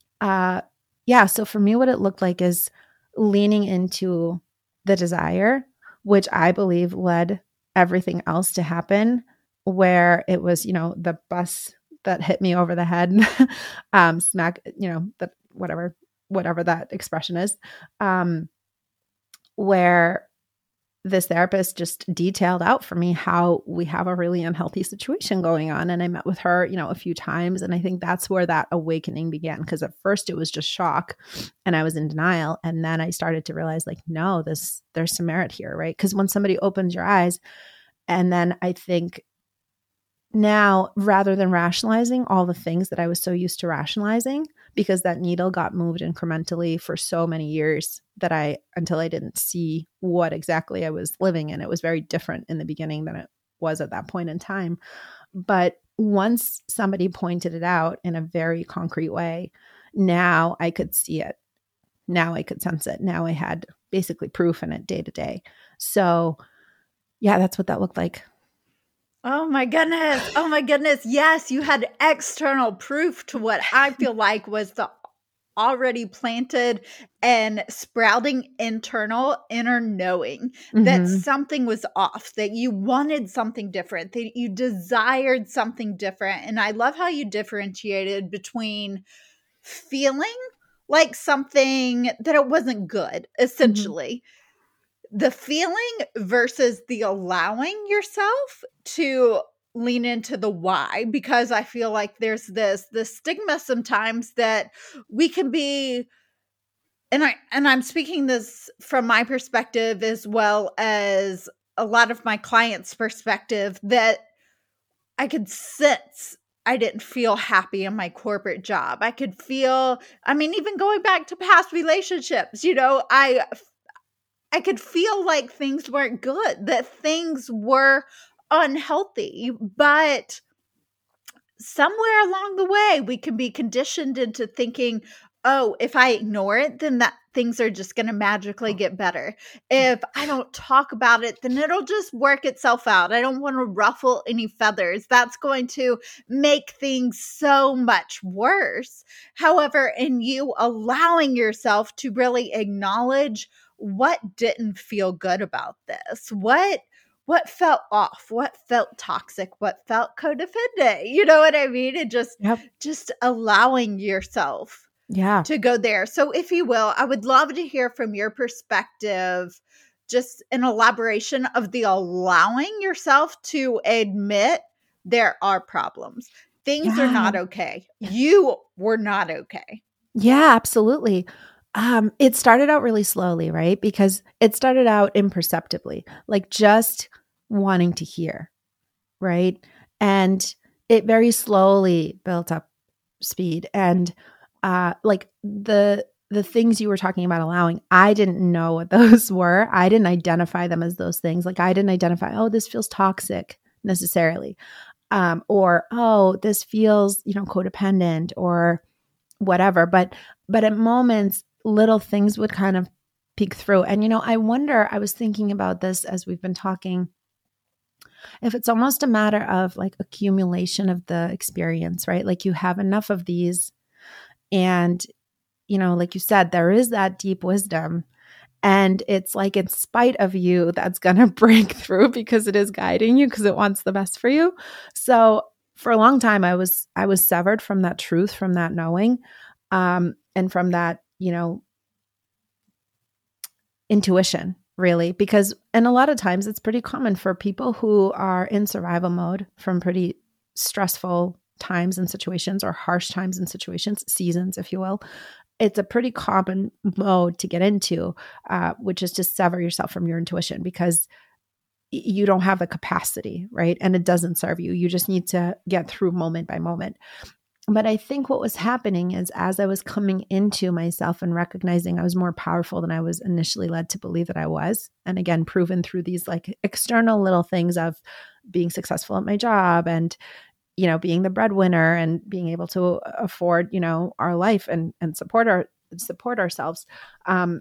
uh, yeah, so for me, what it looked like is leaning into the desire, which I believe led everything else to happen, where it was, you know, the bus that hit me over the head, um, smack, you know, that whatever, whatever that expression is, um, where this therapist just detailed out for me how we have a really unhealthy situation going on. And I met with her, you know, a few times. And I think that's where that awakening began. Because at first it was just shock and I was in denial. And then I started to realize like, no, this, there's some merit here, right? Because when somebody opens your eyes, and then I think now, rather than rationalizing all the things that I was so used to rationalizing, because that needle got moved incrementally for so many years that I, until I didn't see what exactly I was living in. It was very different in the beginning than it was at that point in time. But once somebody pointed it out in a very concrete way, now I could see it. Now I could sense it. Now I had basically proof in it day to day. So yeah, that's what that looked like. Oh my goodness. Oh my goodness. Yes, you had external proof to what I feel like was the already planted and sprouting internal inner knowing mm-hmm. that something was off, that you wanted something different, that you desired something different. And I love how you differentiated between feeling like something that it wasn't good, essentially. Mm-hmm. The feeling versus the allowing yourself to lean into the why, because I feel like there's this, this stigma sometimes that we can be, and I, and I'm speaking this from my perspective as well as a lot of my clients' perspective, that I could sense I didn't feel happy in my corporate job. I could feel, I mean, even going back to past relationships, you know, I I could feel like things weren't good, that things were unhealthy, but somewhere along the way, we can be conditioned into thinking, oh, if I ignore it, then that things are just going to magically get better. If I don't talk about it, then it'll just work itself out. I don't want to ruffle any feathers. That's going to make things so much worse. However, in you allowing yourself to really acknowledge what didn't feel good about this, what what felt off, what felt toxic, what felt codependent, you know what I mean? And just Yep. just allowing yourself Yeah. to go there. So if you will, I would love to hear from your perspective, just an elaboration of the allowing yourself to admit there are problems. Things Yeah. are not okay. You were not okay. Yeah, absolutely. Um, it started out really slowly, right? Because it started out imperceptibly, like just wanting to hear, right? And it very slowly built up speed. And uh, like the the things you were talking about allowing, I didn't know what those were. I didn't identify them as those things. Like I didn't identify, oh, this feels toxic necessarily, um, or oh, this feels, you know, codependent or whatever. But but at moments, little things would kind of peek through. And you know, I wonder. I was thinking about this as we've been talking. If it's almost a matter of like accumulation of the experience, right? Like you have enough of these, and you know, like you said, there is that deep wisdom. And it's like in spite of you, that's going to break through because it is guiding you because it wants the best for you. So for a long time, I was I was severed from that truth, from that knowing, um, and from that, you know, intuition, really. Because, and a lot of times it's pretty common for people who are in survival mode from pretty stressful times and situations or harsh times and situations, seasons, if you will. It's a pretty common mode to get into, uh, which is to sever yourself from your intuition because you don't have the capacity, right? And it doesn't serve you. You just need to get through moment by moment. But I think what was happening is as I was coming into myself and recognizing I was more powerful than I was initially led to believe that I was, and again, proven through these like external little things of being successful at my job and you know, being the breadwinner and being able to afford, you know, our life and and support our support ourselves. Um,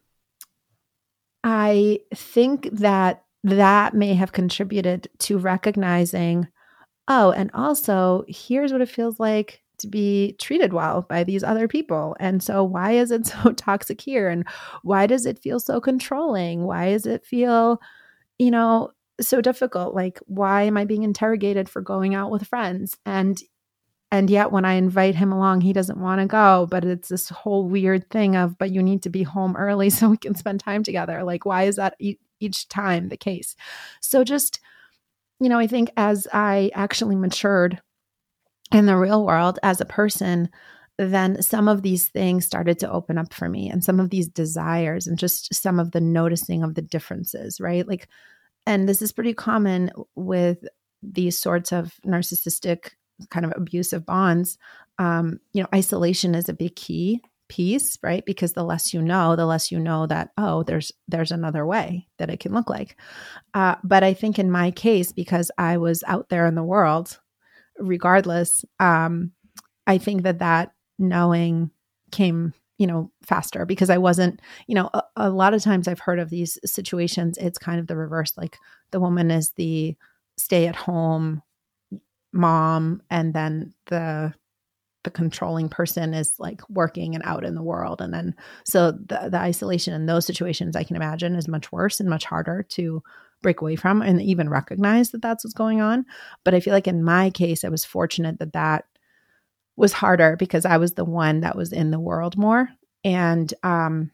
I think that that may have contributed to recognizing, oh, and also here's what it feels like to be treated well by these other people. And so why is it so toxic here? And why does it feel so controlling? Why does it feel, you know, so difficult? Like, why am I being interrogated for going out with friends? And and yet when I invite him along, he doesn't want to go, but it's this whole weird thing of, but you need to be home early so we can spend time together. Like, why is that e- each time the case? So just, you know, I think as I actually matured in the real world as a person, then some of these things started to open up for me and some of these desires and just some of the noticing of the differences, right? Like, and this is pretty common with these sorts of narcissistic kind of abusive bonds. Um, you know, isolation is a big key piece, right? Because the less you know, the less you know that, oh, there's there's another way that it can look like. Uh, but I think in my case, because I was out there in the world, regardless, um, I think that that knowing came, you know, faster because I wasn't, you know, a, a lot of times I've heard of these situations. It's kind of the reverse. Like the woman is the stay at home mom, and then the the controlling person is like working and out in the world. And then so the, the isolation in those situations, I can imagine, is much worse and much harder to break away from and even recognize that that's what's going on. But I feel like in my case, I was fortunate that that was harder because I was the one that was in the world more. And, um,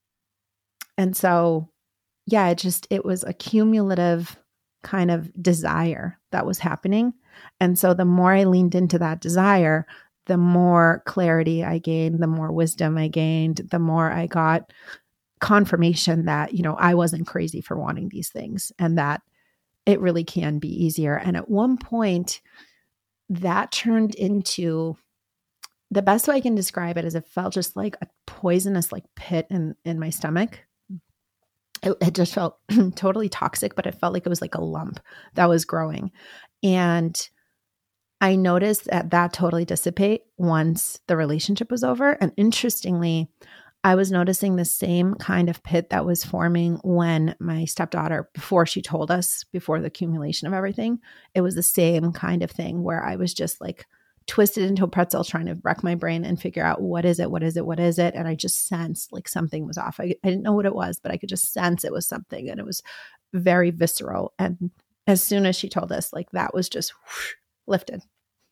and so, yeah, it just, it was a cumulative kind of desire that was happening. And so the more I leaned into that desire, the more clarity I gained, the more wisdom I gained, the more I got confirmation that, you know, I wasn't crazy for wanting these things and that it really can be easier. And at one point, that turned into, the best way I can describe it is it felt just like a poisonous like pit in, in my stomach. It, it just felt totally toxic, but it felt like it was like a lump that was growing. And I noticed that that totally dissipate once the relationship was over. And interestingly, I was noticing the same kind of pit that was forming when my stepdaughter, before she told us, before the accumulation of everything, it was the same kind of thing where I was just like twisted into a pretzel trying to wreck my brain and figure out what is it, what is it, what is it? And I just sensed like something was off. I, I didn't know what it was, but I could just sense it was something, and it was very visceral. And as soon as she told us, like that was just whoosh, lifted.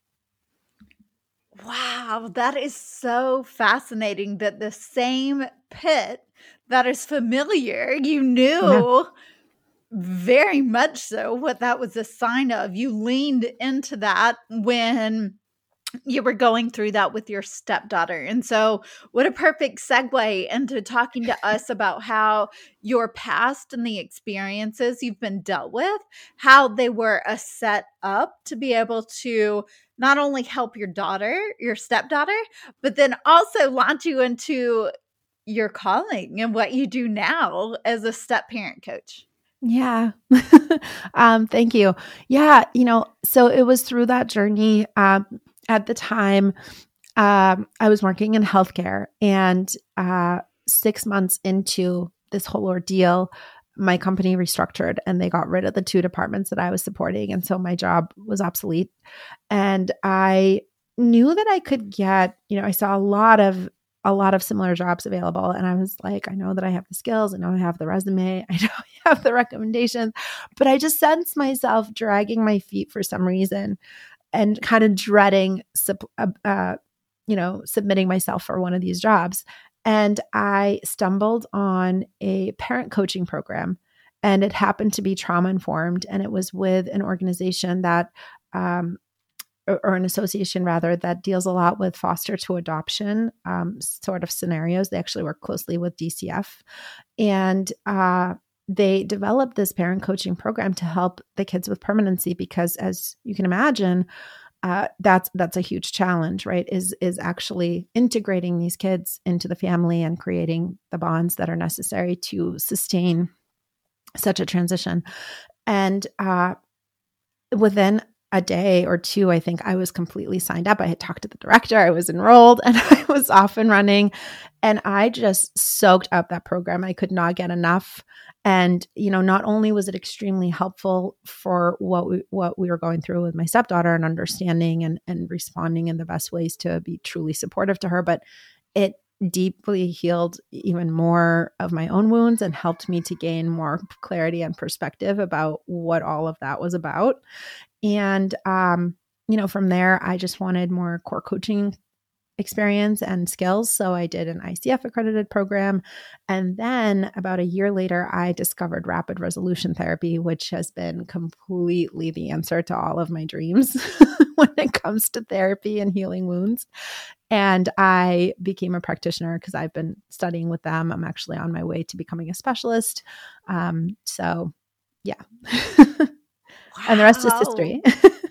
Wow, that is so fascinating that the same pit that is familiar, you knew yeah. very much so what that was a sign of. You leaned into that when you were going through that with your stepdaughter. And so what a perfect segue into talking to us about how your past and the experiences you've been dealt with, how they were a set up to be able to not only help your daughter, your stepdaughter, but then also launch you into your calling and what you do now as a step parent coach. Yeah. um, thank you. Yeah. You know, so it was through that journey, um, at the time, um, I was working in healthcare, and uh, six months into this whole ordeal, my company restructured and they got rid of the two departments that I was supporting. And so my job was obsolete. And I knew that I could get, you know, I saw a lot of a lot of similar jobs available. And I was like, I know that I have the skills. I know I have the resume. I know I have the recommendations, but I just sensed myself dragging my feet for some reason, and kind of dreading, uh, you know, submitting myself for one of these jobs. And I stumbled on a parent coaching program, and it happened to be trauma informed. And it was with an organization that, um, or, or an association rather, that deals a lot with foster to adoption um, sort of scenarios. They actually work closely with D C F. And, uh, they developed this parent coaching program to help the kids with permanency, because as you can imagine, uh, that's that's a huge challenge, right? Is is actually integrating these kids into the family and creating the bonds that are necessary to sustain such a transition. And uh, within a day or two, I think I was completely signed up. I had talked to the director, I was enrolled, and I was off and running. And I just soaked up that program. I could not get enough. And, you know, not only was it extremely helpful for what we, what we were going through with my stepdaughter and understanding and, and responding in the best ways to be truly supportive to her, but it deeply healed even more of my own wounds and helped me to gain more clarity and perspective about what all of that was about. And, um, you know, from there, I just wanted more core coaching experience and skills. So I did an I C F accredited program. And then about a year later, I discovered rapid resolution therapy, which has been completely the answer to all of my dreams when it comes to therapy and healing wounds. And I became a practitioner because I've been studying with them. I'm actually on my way to becoming a specialist. Um, so yeah. Wow. And the rest is history.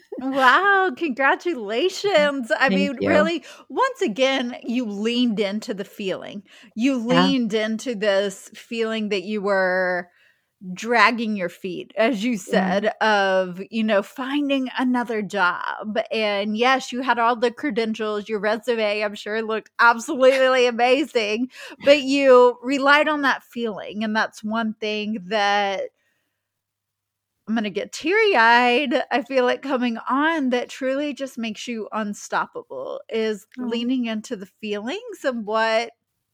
Wow, congratulations. I Thank mean, you. really, once again, you leaned into the feeling. You leaned yeah. into this feeling that you were dragging your feet, as you said, yeah. of, you know, finding another job. And yes, you had all the credentials, your resume, I'm sure looked absolutely amazing, but you relied on that feeling. And that's one thing that I'm going to get teary-eyed, I feel it coming on, that truly just makes you unstoppable, is oh. leaning into the feelings of what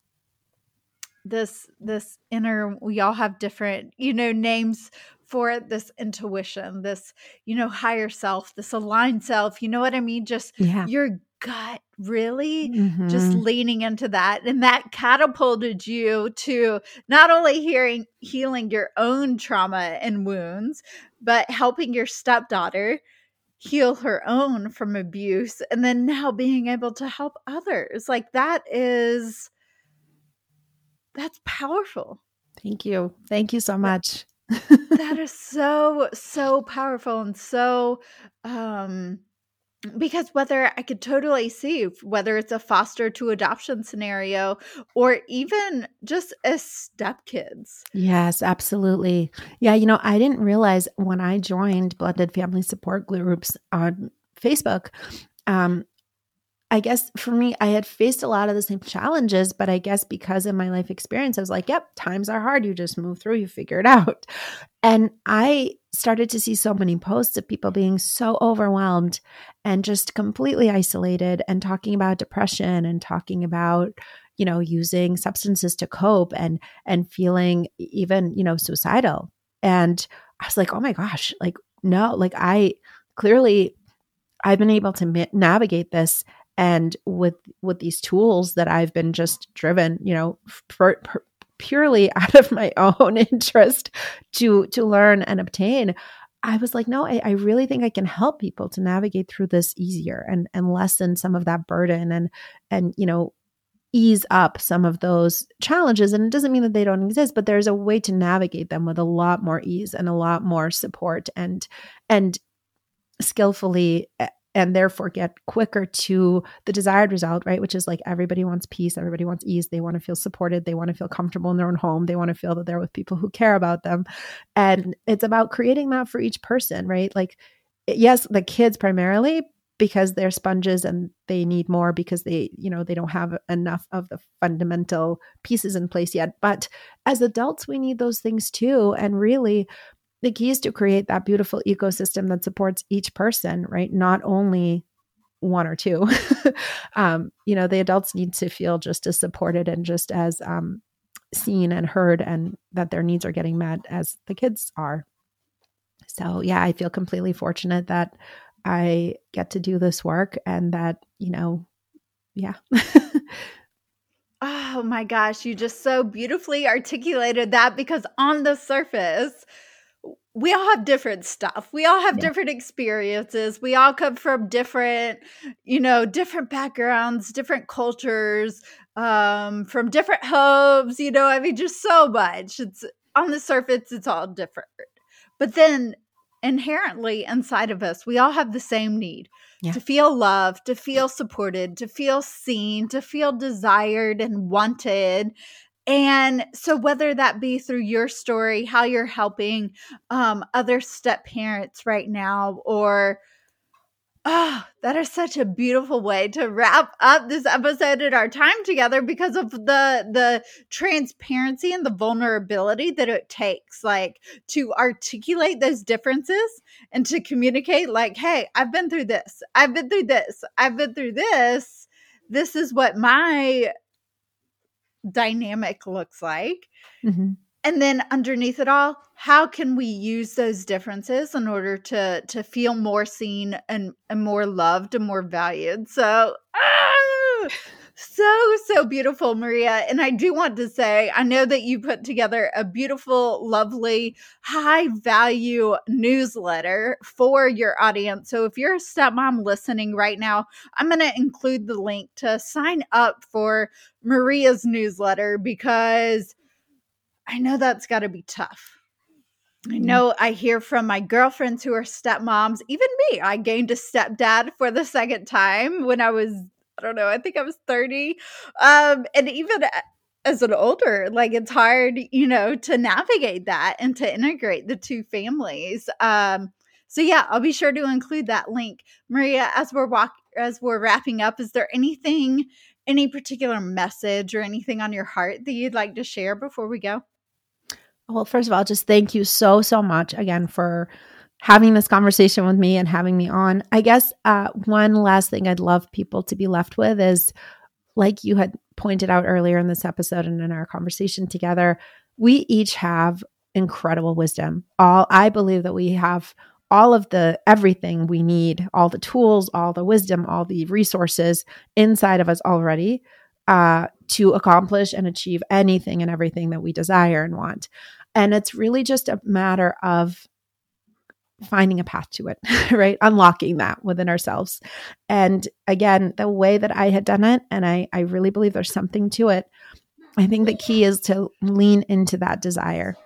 this, this inner, we all have different, you know, names for it, this intuition, this, you know, higher self, this aligned self, you know what I mean? Just yeah. your gut, really mm-hmm. just leaning into that. And that catapulted you to not only hearing, healing your own trauma and wounds, but helping your stepdaughter heal her own from abuse. And then now being able to help others. Like that is, that's powerful. Thank you. Thank you so much. That is so, so powerful. And so, um, because whether I could totally see whether it's a foster to adoption scenario or even just as stepkids. Yes, absolutely. Yeah. You know, I didn't realize when I joined blended family support groups on Facebook, um, I guess for me, I had faced a lot of the same challenges, but I guess because of my life experience, I was like, yep, times are hard. You just move through, you figure it out. And I started to see so many posts of people being so overwhelmed and just completely isolated and talking about depression and talking about, you know, using substances to cope and, and feeling even, you know, suicidal. And I was like, oh my gosh, like, no, like I clearly, I've been able to ma- navigate this. And with with these tools that I've been just driven, you know, for, for purely out of my own interest to to learn and obtain, I was like, no, I, I really think I can help people to navigate through this easier and and lessen some of that burden and and you know ease up some of those challenges. And it doesn't mean that they don't exist, but there's a way to navigate them with a lot more ease and a lot more support and and skillfully, and therefore get quicker to the desired result, right? Which is like everybody wants peace, everybody wants ease, they want to feel supported, they want to feel comfortable in their own home, they want to feel that they're with people who care about them. And it's about creating that for each person, right? Like, yes, the kids primarily, because they're sponges and they need more because they, you know, they don't have enough of the fundamental pieces in place yet. But as adults, we need those things too. And really, the key is to create that beautiful ecosystem that supports each person, right? Not only one or two. um, you know, the adults need to feel just as supported and just as um, seen and heard, and that their needs are getting met as the kids are. So yeah, I feel completely fortunate that I get to do this work and that, you know, yeah. Oh my gosh, you just so beautifully articulated that, because on the surface, we all have different stuff. We all have Yeah. different experiences. We all come from different, you know, different backgrounds, different cultures, um, from different homes, you know, I mean, just so much. It's on the surface, it's all different. But then inherently inside of us, we all have the same need. Yeah. To feel loved, to feel supported, to feel seen, to feel desired and wanted. And so whether that be through your story, how you're helping um, other step parents right now, or oh, that is such a beautiful way to wrap up this episode and our time together, because of the the transparency and the vulnerability that it takes, like, to articulate those differences and to communicate, like, hey, I've been through this, I've been through this, I've been through this. This is what my dynamic looks like. Mm-hmm. And then underneath it all, how can we use those differences in order to to feel more seen and, and more loved and more valued? So, ah, so, so beautiful, Maria. And I do want to say, I know that you put together a beautiful, lovely, high value newsletter for your audience. So if you're a stepmom listening right now, I'm going to include the link to sign up for Maria's newsletter, because I know that's got to be tough. I know I hear from my girlfriends who are stepmoms, even me. I gained a stepdad for the second time when I was, I don't know, I think I was thirty. Um, and even as an older, like, it's hard, you know, to navigate that and to integrate the two families. Um, so yeah, I'll be sure to include that link. Maria, as we're walk, as we're wrapping up, is there anything, any particular message or anything on your heart that you'd like to share before we go? Well, first of all, just thank you so, so much again for having this conversation with me and having me on. I guess uh, one last thing I'd love people to be left with is, like you had pointed out earlier in this episode and in our conversation together, we each have incredible wisdom. All I believe that we have all of the everything we need, all the tools, all the wisdom, all the resources inside of us already uh, to accomplish and achieve anything and everything that we desire and want. And it's really just a matter of finding a path to it, right? Unlocking that within ourselves. And again, the way that I had done it, and I, I really believe there's something to it, I think the key is to lean into that desire.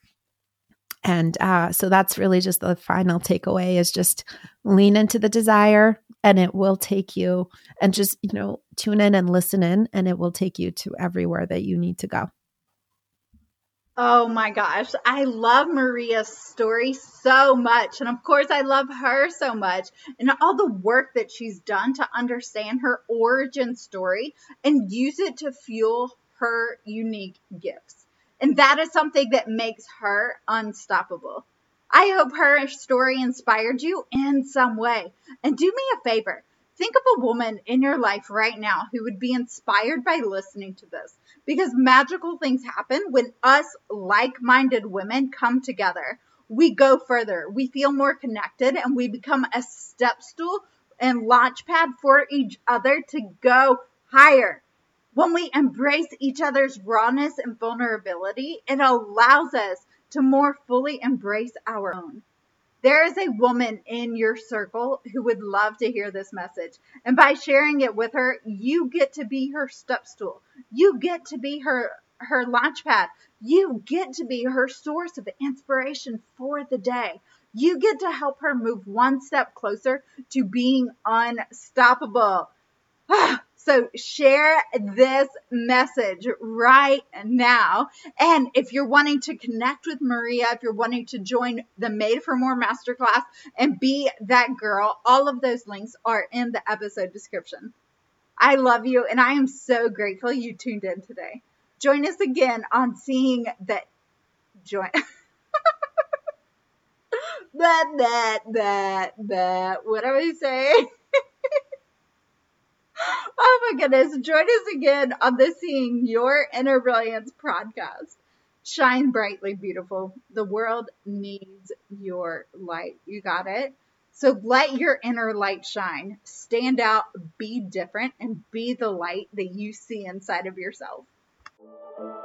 And uh, so that's really just the final takeaway, is just lean into the desire, and it will take you, and just, you know, tune in and listen in, and it will take you to everywhere that you need to go. Oh my gosh, I love Maria's story so much. And of course, I love her so much and all the work that she's done to understand her origin story and use it to fuel her unique gifts. And that is something that makes her unstoppable. I hope her story inspired you in some way. And do me a favor. Think of a woman in your life right now who would be inspired by listening to this, because magical things happen when us like-minded women come together. We go further, we feel more connected, and we become a step stool and launch pad for each other to go higher. When we embrace each other's rawness and vulnerability, it allows us to more fully embrace our own. There is a woman in your circle who would love to hear this message. And by sharing it with her, you get to be her step stool. You get to be her, her launch pad. You get to be her source of inspiration for the day. You get to help her move one step closer to being unstoppable. So share this message right now. And if you're wanting to connect with Maria, if you're wanting to join the Made for More Masterclass and be that girl, all of those links are in the episode description. I love you, and I am so grateful you tuned in today. Join us again on Seeing that Join. that, that, that, that, what do I say? Oh my goodness. Join us again on the Seeing Your Inner Brilliance podcast. Shine brightly, beautiful. The world needs your light. You got it? So let your inner light shine. Stand out, be different, and be the light that you see inside of yourself.